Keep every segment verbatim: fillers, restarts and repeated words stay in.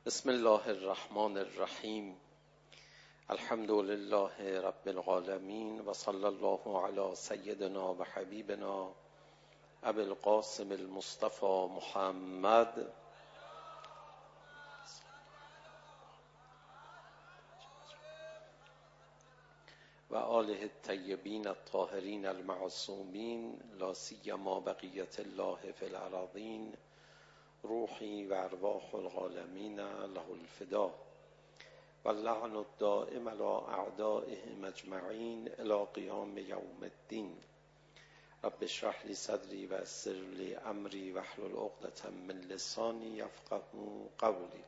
بسم الله الرحمن الرحیم. الحمد لله رب العالمین و صلی الله علی سیدنا و حبیبنا ابی القاسم المصطفى محمد و آله الطیبین الطاهرین المعصومین لا سیما بقیة الله فی الارضین روحی و ارواح العالمین له الفدا و اللعن الدائم علی اعدائهم اجمعین الی قیام یوم الدین. رب اشرح لی صدری و یسر لی امری واحلل عقدة من لسانی یفقهوا قولی.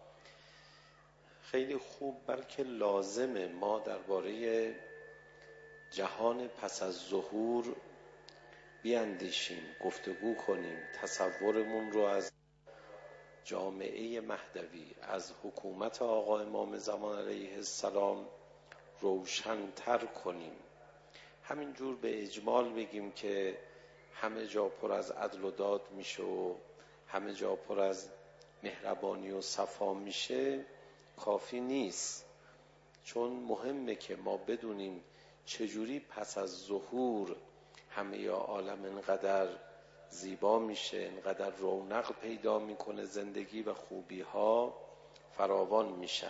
خیلی خوب بلکه لازمه ما درباره جهان پس از ظهور بیاندیشیم، گفتگو کنیم، تصورمون رو از جامعه مهدوی، از حکومت آقا امام زمان علیه السلام روشن‌تر کنیم. همینجور به اجمال بگیم که همه جا پر از عدل و داد میشه و همه جا پر از مهربانی و صفا میشه کافی نیست، چون مهمه که ما بدونیم چجوری پس از ظهور همه یا عالم انقدر زیبا میشه، انقدر رونق پیدا میکنه زندگی و خوبی ها فراوان میشن.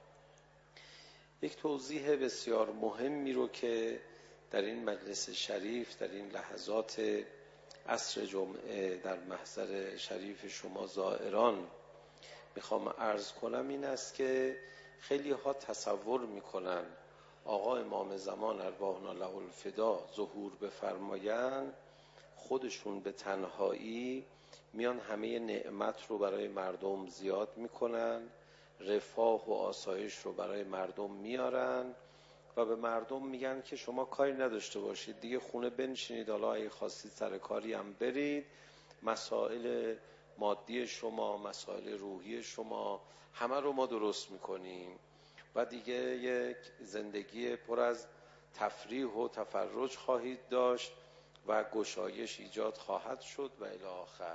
یک توضیح بسیار مهمی رو که در این مجلس شریف، در این لحظات عصر جمعه در محضر شریف شما زائران میخوام عرض کنم این است که خیلی ها تصور میکنن آقا امام زمان ارواحنا له الفدا ظهور بفرمایند، خودشون به تنهایی میان همه نعمت رو برای مردم زیاد میکنن، رفاه و آسایش رو برای مردم میارن و به مردم میگن که شما کاری نداشته باشید، دیگه خونه بنشینید، حالا اگه خواستید سر کاری هم برید، مسائل مادی شما، مسائل روحی شما همه رو ما درست میکنیم و دیگه یک زندگی پر از تفریح و تفرج خواهید داشت و گشایش ایجاد خواهد شد و الی آخر.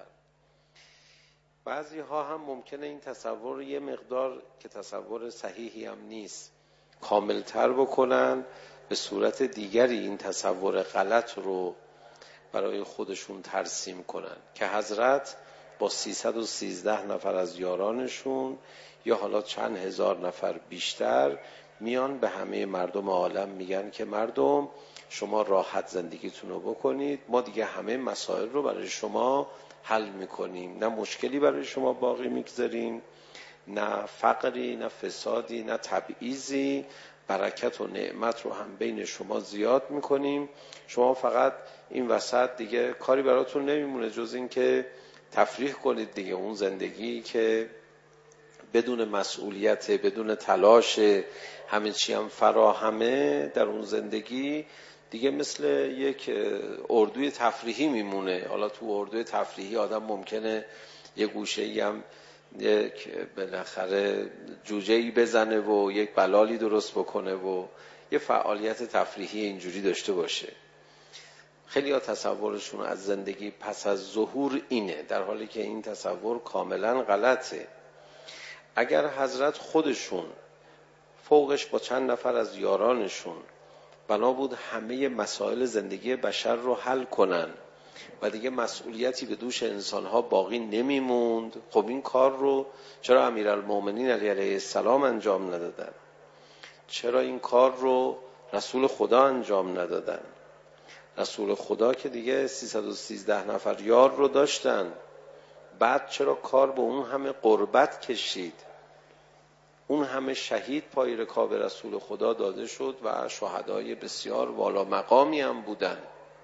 بعضی ها هم ممکنه این تصور یه مقدار که تصور صحیحی هم نیست کاملتر بکنن، به صورت دیگری این تصور غلط رو برای خودشون ترسیم کنن که حضرت با سیصد و سیزده نفر از یارانشون یا حالا چند هزار نفر بیشتر میان به همه مردم عالم میگن که مردم شما راحت زندگیتون رو بکنید، ما دیگه همه مسائل رو برای شما حل میکنیم، نه مشکلی برای شما باقی میگذاریم، نه فقری، نه فسادی، نه تبعیضی، برکت و نعمت رو هم بین شما زیاد میکنیم، شما فقط این وسط دیگه کاری براتون نمیمونه جز این که تفریح کنید دیگه، اون زندگی که بدون مسئولیت، بدون تلاش، همه چی هم فراهمه در اون زندگی، دیگه مثل یک اردوی تفریحی میمونه. حالا تو اردوی تفریحی آدم ممکنه یه گوشه‌ای هم یک بالاخره جوجه‌ای بزنه و یک بلالی درست بکنه و یه فعالیت تفریحی اینجوری داشته باشه. خیلی ها تصورشون از زندگی پس از ظهور اینه، در حالی که این تصور کاملا غلطه. اگر حضرت خودشون فوقش با چند نفر از یارانشون بنا بود همه مسائل زندگی بشر رو حل کنن و دیگه مسئولیتی به دوش انسانها باقی نمیموند، خب این کار رو چرا امیرالمومنین علیه السلام انجام ندادن؟ چرا این کار رو رسول خدا انجام ندادن؟ رسول خدا که دیگه سیصد و سیزده نفر یار رو داشتن، بعد چرا کار به اون همه قربت کشید؟ اون همه شهید پای رکاب رسول خدا داده شد و شهدای بسیار والا مقامی هم بودن.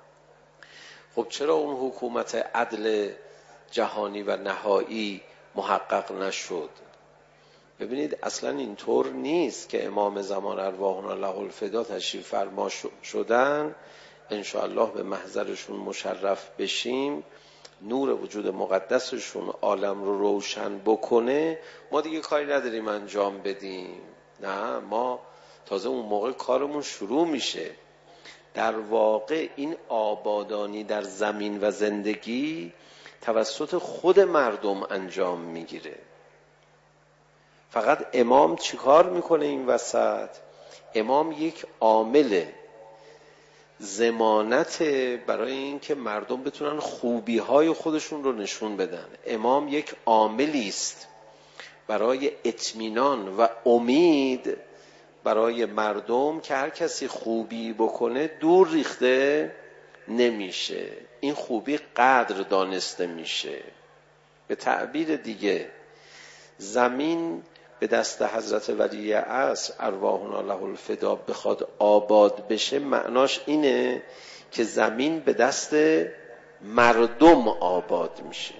خب چرا اون حکومت عدل جهانی و نهایی محقق نشد؟ ببینید اصلا اینطور نیست که امام زمان ارواحنا له الفدا تشریف فرما شدن، انشاءالله به محضرشون مشرف بشیم، نور وجود مقدسشون عالم رو روشن بکنه، ما دیگه کاری نداریم انجام بدیم. نه، ما تازه اون موقع کارمون شروع میشه. در واقع این آبادانی در زمین و زندگی توسط خود مردم انجام میگیره. فقط امام چیکار میکنه این وسط؟ امام یک عامل ضمانت برای این که مردم بتونن خوبی های خودشون رو نشون بدن. امام یک عاملی است برای اطمینان و امید برای مردم که هر کسی خوبی بکنه دور ریخته نمیشه، این خوبی قدر دانسته میشه. به تعبیر دیگه زمین به دست حضرت ولی عصر ارواحنا له الفدا بخواد آباد بشه، معناش اینه که زمین به دست مردم آباد میشه.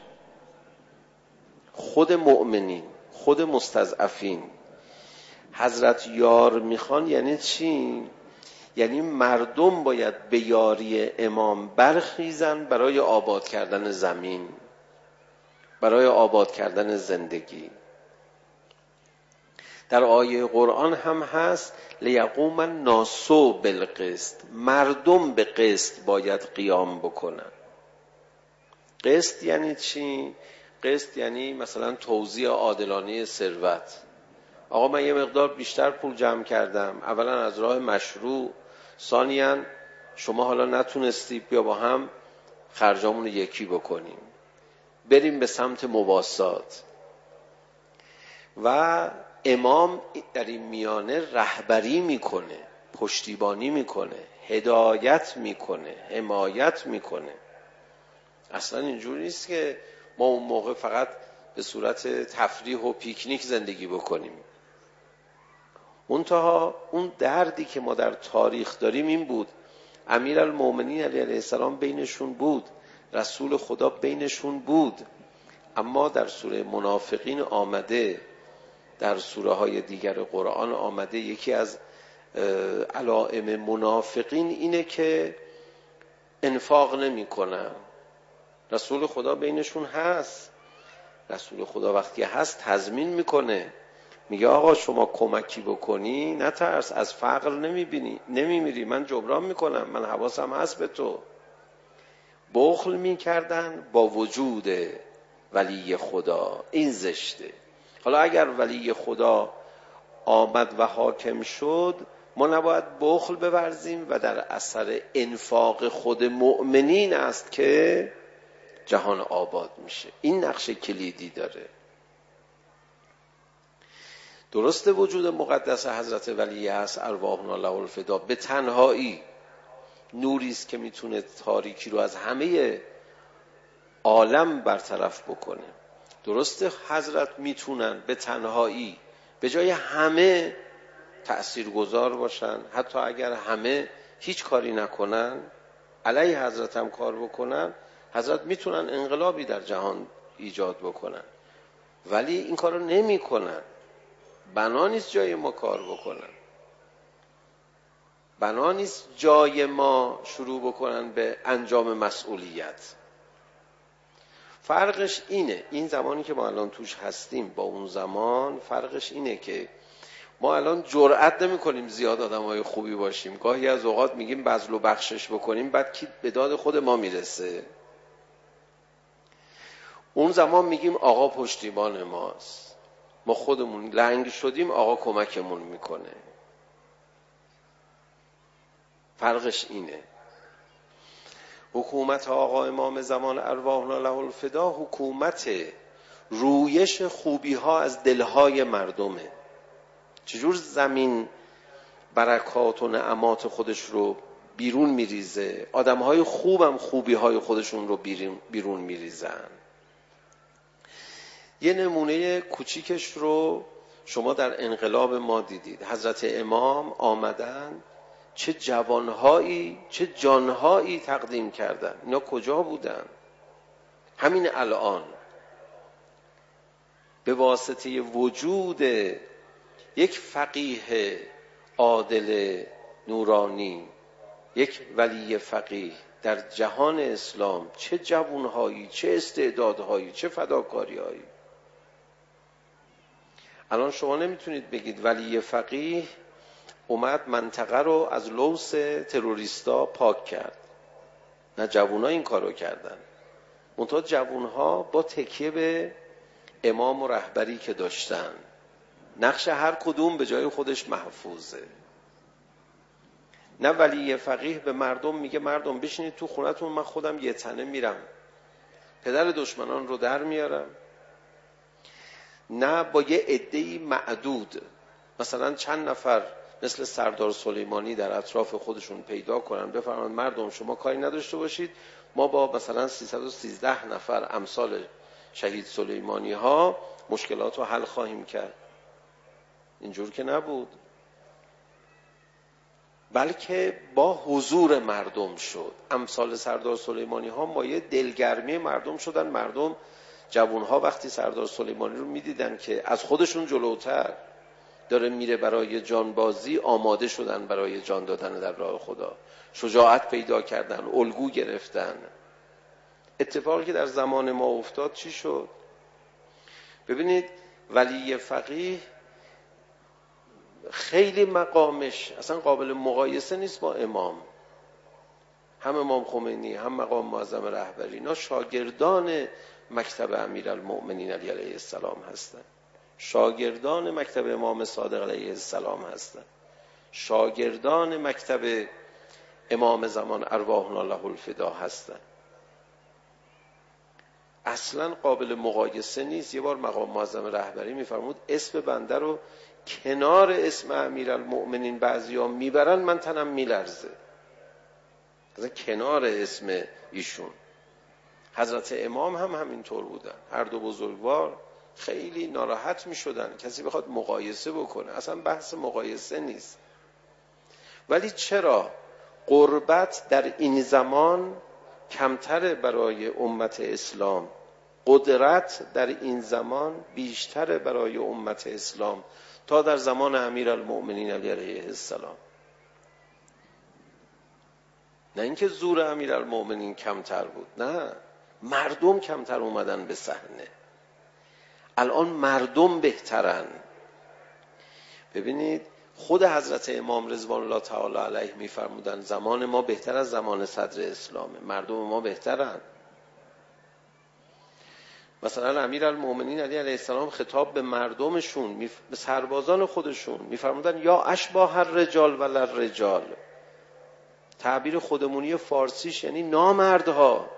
خود مؤمنین، خود مستضعفین حضرت یار میخوان. یعنی چی؟ یعنی مردم باید به یاری امام برخیزن برای آباد کردن زمین، برای آباد کردن زندگی. در آیه قرآن هم هست لیقوم الناس بالقسط، مردم به قسط باید قیام بکنن. قسط یعنی چی؟ قسط یعنی مثلا توزیع عادلانه ثروت. آقا من یه مقدار بیشتر پول جمع کردم، اولا از راه مشروع، ثانیاً شما حالا نتونستی، بیا با هم خرجامون رو یکی بکنیم، بریم به سمت مواسات. و امام در این میانه رهبری میکنه، پشتیبانی میکنه، هدایت میکنه، حمایت میکنه. اصلا اینجوری نیست که ما اون موقع فقط به صورت تفریح و پیکنیک زندگی بکنیم. منتها اون دردی که ما در تاریخ داریم این بود. امیرالمومنین علیه السلام بینشون بود، رسول خدا بینشون بود، اما در سوره منافقین آمده، در سوره های دیگر قرآن آمده یکی از علائم منافقین اینه که انفاق نمی کنن. رسول خدا بینشون هست، رسول خدا وقتی هست تضمین میکنه، میگه آقا شما کمکی بکنی نترس، از فقر نمیبینی نمیمیری، من جبران میکنم، من حواسم هست به تو. بخل میکردن با وجود ولی خدا، این زشته. حالا اگر ولی خدا آمد و حاکم شد، ما نباید بخل بورزیم و در اثر انفاق خود مؤمنین است که جهان آباد میشه. این نقش کلیدی داره. درست وجود مقدس حضرت ولی است ارواحنا له الفدا به تنهایی نوری است که میتونه تاریکی رو از همه عالم برطرف بکنه. درسته حضرت میتونن به تنهایی به جای همه تأثیرگذار باشن، حتی اگر همه هیچ کاری نکنن، علیه حضرت هم کار بکنن، حضرت میتونن انقلابی در جهان ایجاد بکنن، ولی این کارو نمی کنن. بنا نیست جای ما کار بکنن، بنا نیست جای ما شروع بکنن به انجام مسئولیت. فرقش اینه، این زمانی که ما الان توش هستیم با اون زمان فرقش اینه که ما الان جرئت نمی کنیم زیاد آدم های خوبی باشیم. گاهی از اوقات میگیم بذل و بخشش بکنیم، بعد کی به داد خود ما میرسه. اون زمان میگیم آقا پشتیبان ماست، ما خودمون لنگ شدیم، آقا کمکمون میکنه. فرقش اینه. حکومت آقا امام زمان ارواحنا له الفدا حکومت رویش خوبی ها از دلهای مردمه. چجور زمین برکات و نعمات خودش رو بیرون میریزه، آدمهای خوبم خوبی های خودشون رو بیرون میریزن. یه نمونه کوچیکش رو شما در انقلاب ما دیدید. حضرت امام آمدن، چه جوانهایی چه جانهایی تقدیم کردن. اینا کجا بودن؟ همین الان به واسطه وجود یک فقیه عادل نورانی، یک ولی فقیه در جهان اسلام، چه جوانهایی چه استعدادهایی چه فداکاریهایی. الان شما نمیتونید بگید ولی فقیه اومد منطقه رو از لوث تروریستا پاک کرد. نه، جوونا این کارو کردن. منتها جوونها با تکیه به امام و رهبری که داشتن نقش هر کدوم به جای خودش محفوظه. نه ولی فقیه به مردم میگه مردم بشینید تو خونتون، من خودم یه تنه میرم پدر دشمنان رو در میارم. نه با یه عده‌ای معدود، مثلا چند نفر مثل سردار سلیمانی در اطراف خودشون پیدا کنن بفرمایند مردم شما کاری نداشته باشید، ما با مثلا سیصد و سیزده نفر امثال شهید سلیمانی ها مشکلات رو حل خواهیم کرد. اینجور که نبود، بلکه با حضور مردم شد. امثال سردار سلیمانی ها مایه دلگرمی مردم شدن. مردم جوان ها وقتی سردار سلیمانی رو میدیدن که از خودشون جلوتر داره میره برای جانبازی، آماده شدن برای جان دادن در راه خدا، شجاعت پیدا کردن، الگو گرفتن. اتفاقی که در زمان ما افتاد چی شد؟ ببینید ولی فقیه خیلی مقامش اصلا قابل مقایسه نیست با امام. هم امام خمینی هم مقام معظم رهبری اینا شاگردان مکتب امیرالمؤمنین علی علیه السلام هستند، شاگردان مکتب امام صادق علیه السلام هستند، شاگردان مکتب امام زمان ارواحنا له الفدا هستند. اصلا قابل مقایسه نیست. یه بار مقام معظم رهبری میفرمود اسم بنده رو کنار اسم امیرالمؤمنین بعضیا میبرن من تنم میلرزه. از کنار اسم ایشون. حضرت امام هم همینطور بودن. هر دو بزرگوار خیلی ناراحت میشدن کسی بخواد مقایسه بکنه. اصلا بحث مقایسه نیست. ولی چرا قربت در این زمان کمتر برای امت اسلام، قدرت در این زمان بیشتر برای امت اسلام تا در زمان امیرالمؤمنین علی علیه السلام؟ نه اینکه زور امیرالمؤمنین کمتر بود، نه، مردم کمتر اومدن به صحنه. الان مردم بهترن. ببینید خود حضرت امام رضوان الله تعالی علیه میفرمودن زمان ما بهتر از زمان صدر اسلامه، مردم ما بهترن. مثلا امیرالمؤمنین علی علیه السلام خطاب به مردمشون، به سربازان خودشون میفرمودن یا اشباح الرجال ولا الرجال. تعبیر خودمونی فارسیش یعنی نامردها.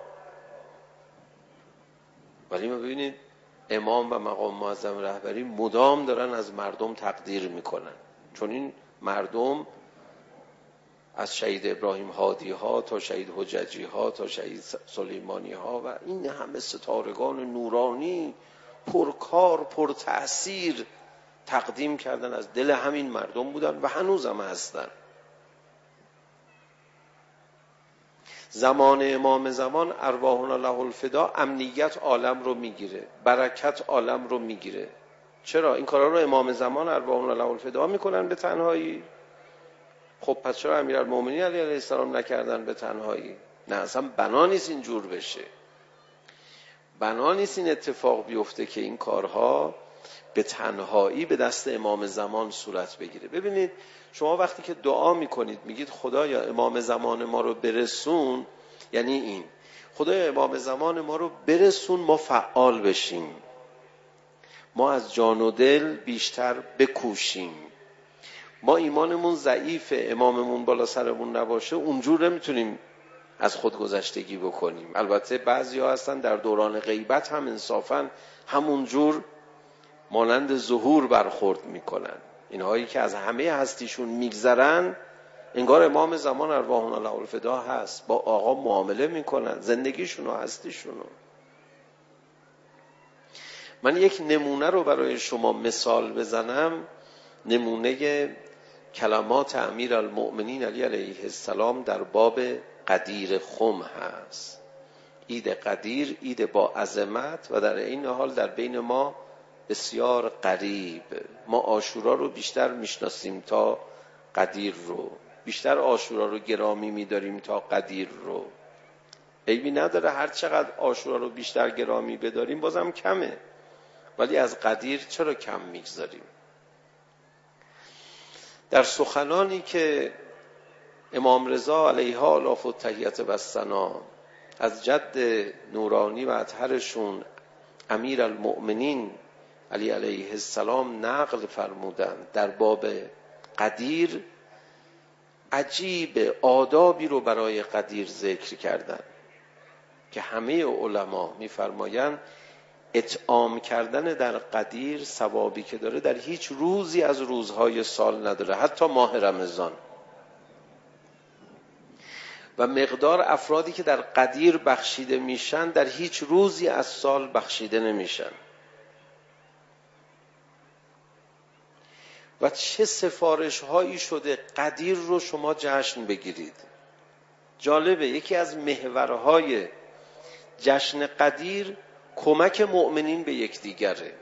ولی ما ببینید امام و مقام معظم رهبری مدام دارن از مردم تقدیر میکنن، چون این مردم از شهید ابراهیم هادی ها تا شهید حججی ها تا شهید سلیمانی ها و این همه ستارگان نورانی پرکار پر تأثیر تقدیم کردن، از دل همین مردم بودن و هنوز هم هستن. زمان امام زمان ارواحنا له الفدا امنیت عالم رو میگیره، برکت عالم رو میگیره. چرا این کارا رو امام زمان ارواحنا له الفدا میکنن به تنهایی؟ خب پس چرا امیرالمؤمنین علی علیه السلام نکردن به تنهایی؟ نه اصلا بنا نیست اینجور بشه، بنا نیست این اتفاق بیفته که این کارها به تنهایی به دست امام زمان صورت بگیره. ببینید شما وقتی که دعا میکنید میگید خدایا امام زمان ما رو برسون، یعنی این خدایا امام زمان ما رو برسون ما فعال بشیم، ما از جان و دل بیشتر بکوشیم. ما ایمانمون ضعیفه، اماممون بالا سرمون نباشه اونجور نمیتونیم از خودگذشتگی بکنیم. البته بعضی ها هستن در دوران غیبت هم انصافا همونجور مانند ظهور برخورد میکنن. اینهایی که از همه هستیشون میگذرن انگار امام زمان ارواحنا له الفدا هست، با آقا معامله میکنن زندگیشون و هستیشون. من یک نمونه رو برای شما مثال بزنم، نمونه کلمات امیرالمؤمنین علی علیه السلام در باب قدیر خم هست. عید قدیر عید با عظمت و در این حال در بین ما بسیار قریب. ما عاشورا رو بیشتر میشناسیم تا قدیر رو، بیشتر عاشورا رو گرامی میداریم تا قدیر رو. عیبی نداره هر چقدر عاشورا رو بیشتر گرامی بداریم بازم کمه، ولی از قدیر چرا کم میگذاریم؟ در سخنانی که امام رضا علیه آلاف و تحیت و ثنا از جد نورانی و اطهرشون امیرالمؤمنین علی علیه السلام نقل فرمودند در باب قدیر، عجیب آدابی رو برای قدیر ذکر کردن که همه علما میفرمایند اطعام کردن در قدیر ثوابی که داره در هیچ روزی از روزهای سال نداره، حتی ماه رمضان. و مقدار افرادی که در قدیر بخشیده میشن در هیچ روزی از سال بخشیده نمیشن. و چه سفارش هایی شده قدیر رو شما جشن بگیرید. جالبه یکی از محورهای جشن قدیر کمک مؤمنین به یکدیگره،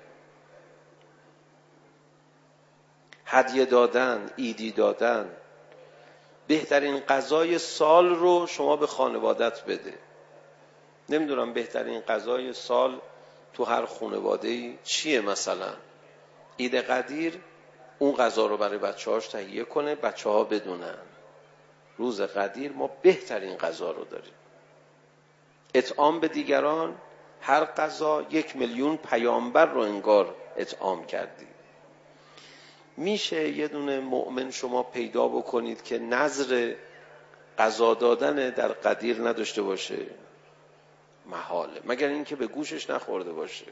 هدیه دادن، عیدی دادن. بهترین غذای سال رو شما به خانوادت بده. نمیدونم بهترین غذای سال تو هر خانواده‌ای چیه، مثلا عید قدیر اون غذا رو برای بچه‌هاش تهیه کنه، بچه‌ها بدونن روز قدیر ما بهترین غذا رو داریم. اطعام به دیگران، هر غذا یک میلیون پیامبر رو انگار اطعام کردی. میشه یه دونه مؤمن شما پیدا بکنید که نظر غذا دادن در قدیر نداشته باشه؟ محاله، مگر اینکه به گوشش نخورده باشه.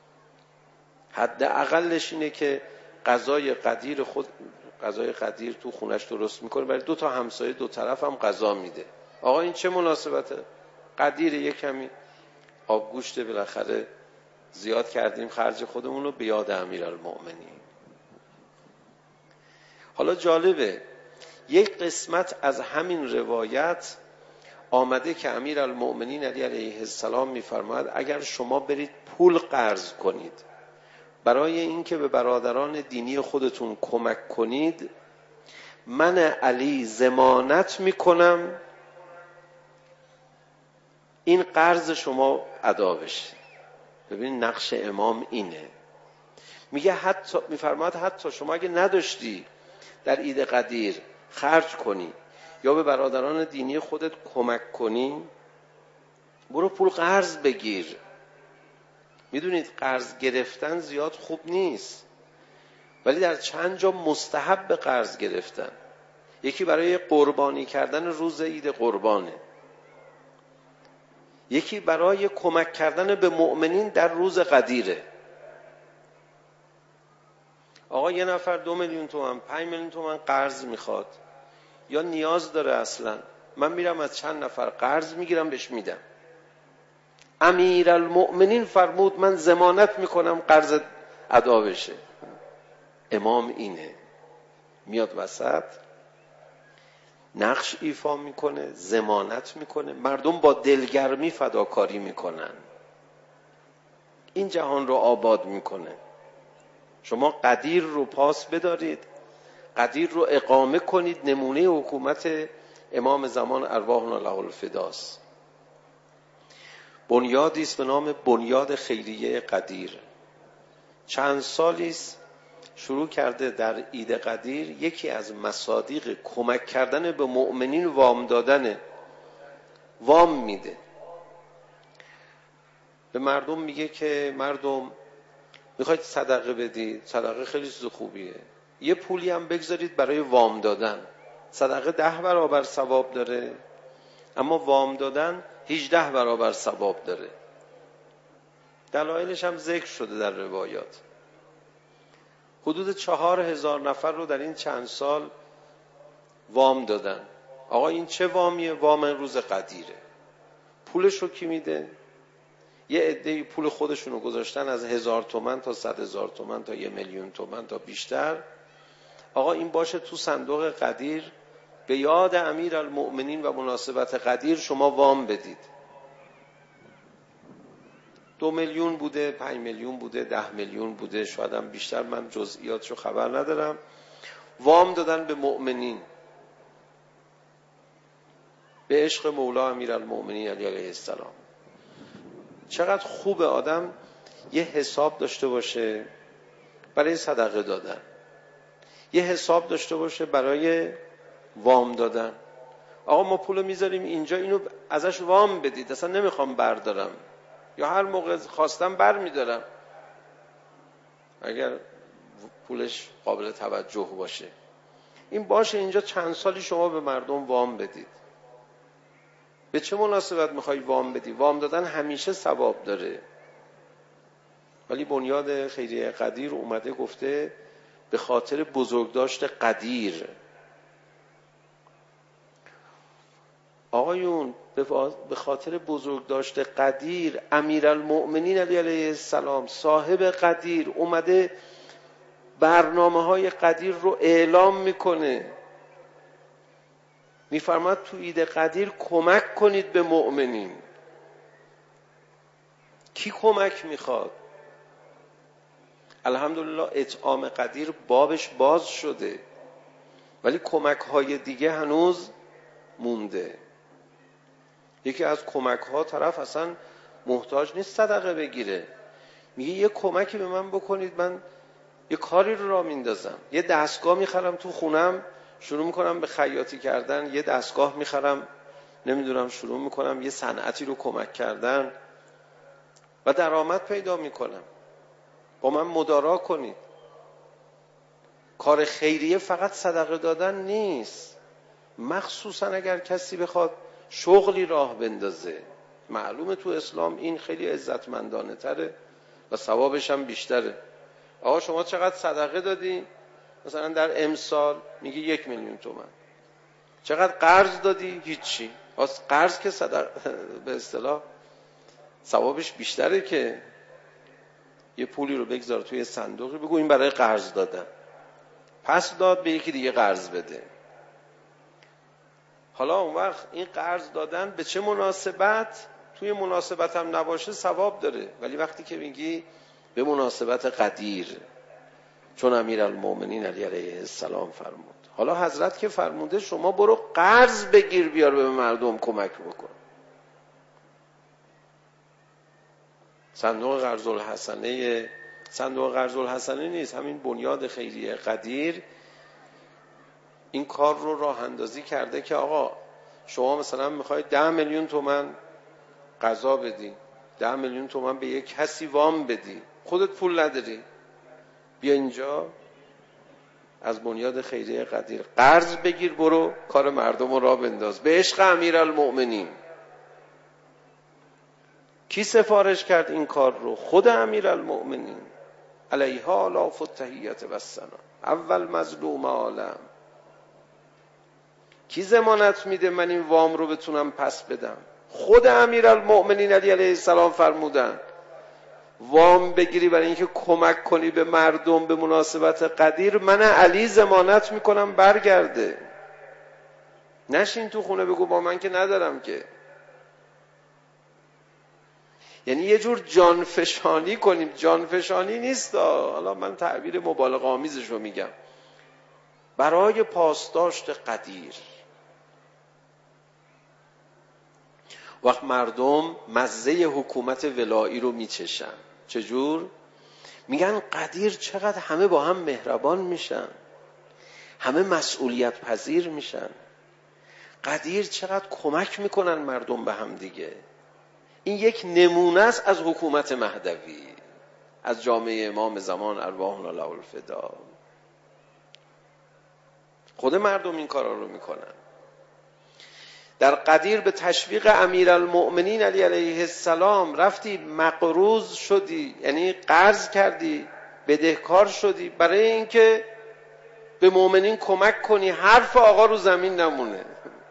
حداقلش اینه که غذای قدیر خود غذای قدیر تو خونش درست میکنه، برای دو تا همسایه دو طرف هم غذا میده. آقا این چه مناسبته؟ قدیر یک کمی آب گوشت بالاخره زیاد کردیم خرج خودمون رو به یاد امیرالمؤمنین. حالا جالبه یک قسمت از همین روایت آمده که امیرالمؤمنین علی علیه السلام میفرماید اگر شما برید پول قرض کنید برای اینکه به برادران دینی خودتون کمک کنید، من علی ضمانت میکنم این قرض شما ادا بشه. ببین نقش امام اینه. میگه حتی میفرماید حتی شما اگه نداشتی در عید قدیر خرج کنی یا به برادران دینی خودت کمک کنی، برو پول قرض بگیر. میدونید قرض گرفتن زیاد خوب نیست، ولی در چند جا مستحب قرض گرفتن. یکی برای قربانی کردن روز عید قربانه، یکی برای کمک کردن به مؤمنین در روز قدیره. آقا یه نفر دو میلیون تومان پنج میلیون تومان قرض میخواد یا نیاز داره، اصلا من میرم از چند نفر قرض میگیرم بهش میدم. امیرالمؤمنین فرمود من ضمانت میکنم قرض ادا بشه. امام اینه، میاد وسط نقش ایفا میکنه، ضمانت میکنه، مردم با دلگرمی فداکاری میکنن، این جهان رو آباد میکنه. شما قدیر رو پاس بدارید، قدیر رو اقامه کنید. نمونه حکومت امام زمان ارواحنا له الفداست. بنیادی است به نام بنیاد خیریه قدیر. چند سالی است شروع کرده در عید قدیر یکی از مصادیق کمک کردن به مؤمنین وام دادن. وام میده به مردم، میگه که مردم میخواید صدقه بدید، صدقه خیلی چیز خوبیه، یه پولی هم بگذارید برای وام دادن. صدقه ده برابر ثواب داره، اما وام دادن هجده برابر ثواب داره. دلایلش هم ذکر شده در روایات. حدود چهار هزار نفر رو در این چند سال وام دادن. آقا این چه وامیه؟ وام روز قدیره. پولش رو کی میده؟ یه عده‌ای پول خودشونو گذاشتن از هزار تومن تا صد هزار تومن تا یه میلیون تومن تا بیشتر. آقا این باشه تو صندوق قدیر، به یاد امیرالمؤمنین و مناسبت قدیر شما وام بدید. دو میلیون بوده، پنج میلیون بوده، ده میلیون بوده، شاید هم بیشتر، من جزئیاتشو خبر ندارم. وام دادن به مؤمنین به عشق مولا امیرالمؤمنین علی علیه السلام. چقدر خوبه آدم یه حساب داشته باشه برای صدقه دادن، یه حساب داشته باشه برای وام دادن. آقا ما پولو میذاریم اینجا، اینو ازش وام بدید، اصلا نمیخوام بردارم، یا هر موقع خواستم بر میدارم. اگر پولش قابل توجه باشه. این باشه اینجا چند سالی شما به مردم وام بدید. به چه مناسبت میخوای وام بدی؟ وام دادن همیشه ثواب داره. ولی بنیاد خیریه قدیر اومده گفته به خاطر بزرگداشت قدیر. آقایون به خاطر بزرگداشت قدیر امیرالمؤمنین علی علیه السلام صاحب قدیر اومده برنامه های قدیر رو اعلام میکنه. میفرماد تو عید قدیر کمک کنید به مؤمنین. کی کمک میخواد؟ الحمدلله اطعام قدیر بابش باز شده، ولی کمک های دیگه هنوز مونده. یکی از کمک ها طرف اصلا محتاج نیست صدقه بگیره، میگه یه کمکی به من بکنید، من یه کاری رو راه میندازم، یه دستگاه میخرم تو خونم، شروع میکنم به خیاطی کردن، یه دستگاه میخرم، نمیدونم شروع میکنم یه صنعتی رو کمک کردن و درآمد پیدا میکنم. با من مدارا کنید. کار خیریه فقط صدقه دادن نیست، مخصوصا اگر کسی بخواد شغلی راه بندازه. معلومه تو اسلام این خیلی عزتمندانه تره و ثوابش هم بیشتره. آقا شما چقدر صدقه دادی؟ مثلا در امسال میگه یک میلیون تومان. چقدر قرض دادی؟ هیچی. واسه قرض که صدقه به اصطلاح ثوابش بیشتره که یه پولی رو بگذار توی صندوقی بگو این برای قرض دادن، پس داد به یکی دیگه قرض بده. حالا اون وقت این قرض دادن به چه مناسبت؟ توی مناسبت هم نباشه ثواب داره، ولی وقتی که میگی به مناسبت قدیر، چون امیرالمؤمنین علی علیه السلام فرمود. حالا حضرت که فرموده شما برو قرض بگیر بیار به مردم کمک بکن. صندوق قرض الحسنه صندوق قرض الحسنه نیست، همین بنیاد خیریه قدیر این کار رو راه اندازی کرده که آقا شما مثلا میخواید ده میلیون تومان قضا بدی، ده میلیون تومان به یک کسی وام بدی، خودت پول نداری، بیا اینجا از بنیاد خیریه قدیر قرض بگیر، برو کار مردم رو راه بنداز به عشق امیرالمؤمنین. کی سفارش کرد این کار رو؟ خود امیرالمؤمنین علیها آلاف التحیات و الثنا، اول مظلوم عالم. کی ضمانت میده من این وام رو بتونم پس بدم؟ خود امیرالمؤمنین علی علیه السلام فرمودن وام بگیری برای اینکه کمک کنی به مردم به مناسبت قدیر، من علی ضمانت میکنم برگرده. نشین تو خونه بگو با من که ندارم که. یعنی یه جور جانفشانی کنیم. جانفشانی نیست، حالا من تعبیر مبالغه آمیزش رو میگم، برای پاسداشت قدیر. وقت مردم مزه حکومت ولایی رو میچشن. چجور؟ میگن قدیر چقدر همه با هم مهربان میشن، همه مسئولیت پذیر میشن، قدیر چقدر کمک میکنن مردم به هم دیگه. این یک نمونه است از حکومت مهدوی، از جامعه امام زمان ارواحنا له الفدا. خود مردم این کارا رو میکنن. در قدیر به تشویق امیرالمؤمنین علی علیه السلام رفتی مقروض شدی، یعنی قرض کردی، بدهکار شدی، برای اینکه به مؤمنین کمک کنی حرف آقا رو زمین نمونه.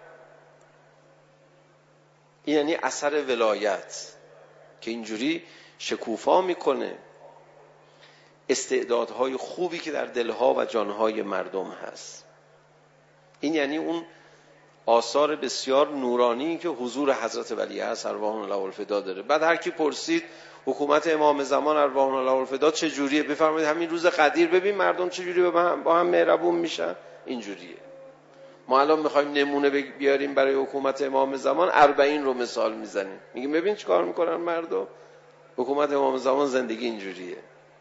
این یعنی اثر ولایت که اینجوری شکوفا میکنه استعدادهای خوبی که در دلها و جانهای مردم هست. این یعنی اون آثار بسیار نورانی که حضور حضرت ولیعصر ارواحنا له الفدا داره. بعد هر کی پرسید حکومت امام زمان ارواحنا له الفدا چه جوریه، بفرمایید همین روز قدیر ببین مردم چه جوری با هم با هم مهربون میشن. اینجوریه. ما الان میخوایم نمونه بیاریم برای حکومت امام زمان، اربعین رو مثال میزنیم، میگیم ببین چه کار میکنن مردم. حکومت امام زمان زندگی اینجوریه.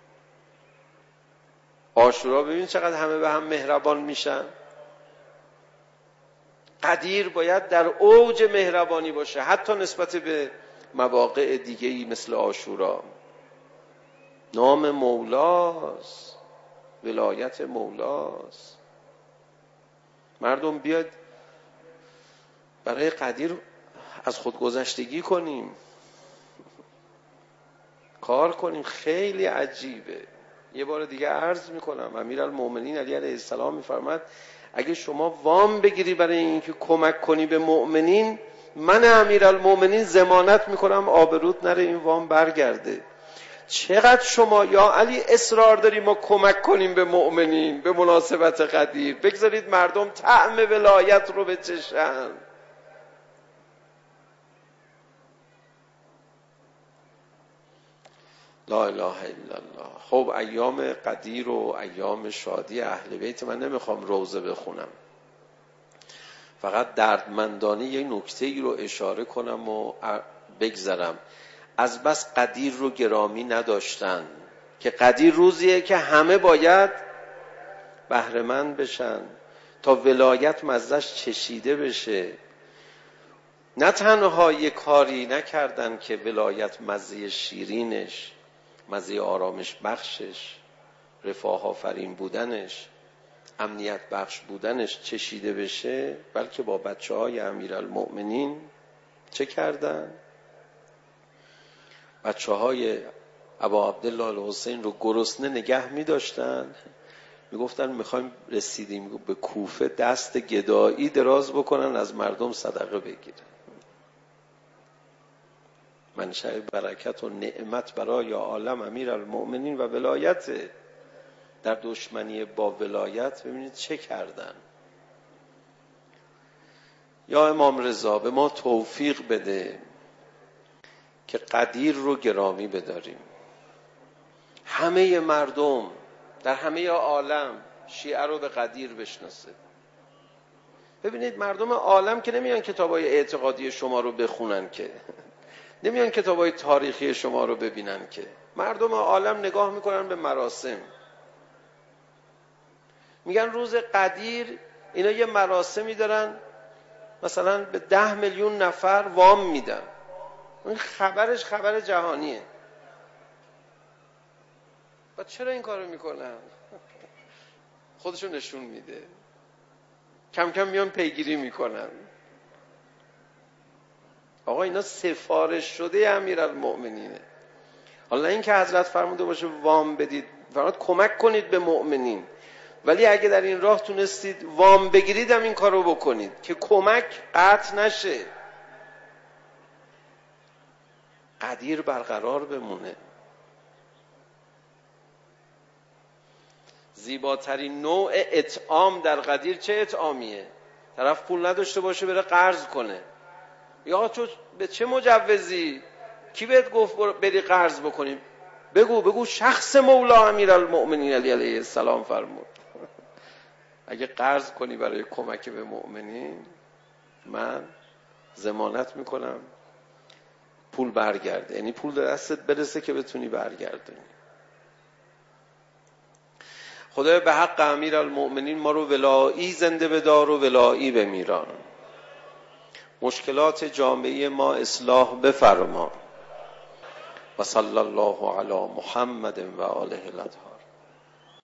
عاشورا ببین چقدر همه به هم مهربان میشن. قدیر باید در اوج مهربانی باشه، حتی نسبت به مواقع دیگه‌ای مثل عاشورا. نام مولاست، ولایت مولاست. مردم بیاد برای قدیر از خودگذشتگی کنیم، کار کنیم. خیلی عجیبه. یه بار دیگه عرض میکنم، امیرالمؤمنین علی علیه السلام میفرماد اگه شما وام بگیری برای اینکه کمک کنی به مؤمنین، من امیرالمؤمنین ضمانت میکنم آبروت نره این وام برگرده. چقدر شما یا علی اصرار داری ما کمک کنیم به مؤمنین به مناسبت قدیر، بگذارید مردم طعم ولایت رو بچشن. لا اله الا الله. خب ایام قدیر و ایام شادی اهل بیت من نمیخوام روزه بخونم، فقط دردمندانه یه نکته ای رو اشاره کنم و بگذرم. از بس قدیر رو گرامی نداشتن که قدیر روزیه که همه باید بهره‌مند بشن تا ولایت مزه‌اش چشیده بشه. نه تنها یه کاری نکردن که ولایت مزه شیرینش، مزه آرامش بخشش، رفاه آفرین بودنش، امنیت بخش بودنش چشیده بشه، بلکه با بچه های امیرالمؤمنین چه کردن؟ بچه های ابا عبدالله الحسین رو گرسنه نگه می داشتن، می گفتن میخوایم رسیدیم به کوفه دست گدایی دراز بکنن از مردم صدقه بگیرن. منشأ برکت و نعمت برای عالم امیرالمؤمنین و ولایت. در دشمنی با ولایت ببینید چه کردن. یا امام رضا به ما توفیق بده که قدیر رو گرامی بداریم. همه مردم در همه عالم شیعه رو به قدیر بشناسه. ببینید مردم عالم که نمیان کتابای اعتقادی شما رو بخونن، که نمیان کتابای تاریخی شما رو ببینن، که مردم عالم نگاه میکنن به مراسم. میگن روز قدیر اینا یه مراسمی دارن، مثلا به ده میلیون نفر وام میدن. این خبرش خبر جهانیه. و چرا این کارو میکنن؟ خودشون نشون میده. کم کم میان پیگیری میکنن. آقا اینا سفارش شده امیرالمؤمنینه. حالا این که حضرت فرموده باشه وام بدید، فرمود کمک کنید به مؤمنین، ولی اگه در این راه تونستید وام بگیرید هم این کارو بکنید که کمک قطع نشه، قدیر برقرار بمونه. زیباترین نوع اطعام در قدیر چه اطعامیه؟ طرف پول نداشته باشه بره قرض کنه. یا تو به چه مجوزی؟ کی بهت گفت بری قرض بکنی؟ بگو بگو شخص مولا امیرالمؤمنین علی علیه السلام فرمود اگه قرض کنی برای کمک به مؤمنین، من ضمانت میکنم پول برگرده. یعنی پول در دستت برسه که بتونی برگردونی. خدای به حق امیرالمؤمنین ما رو ولایی زنده بدار و ولایی بمیران. مشکلات جامعه ما اصلاح بفرما. و صلی الله علی محمد و آله الاطهار.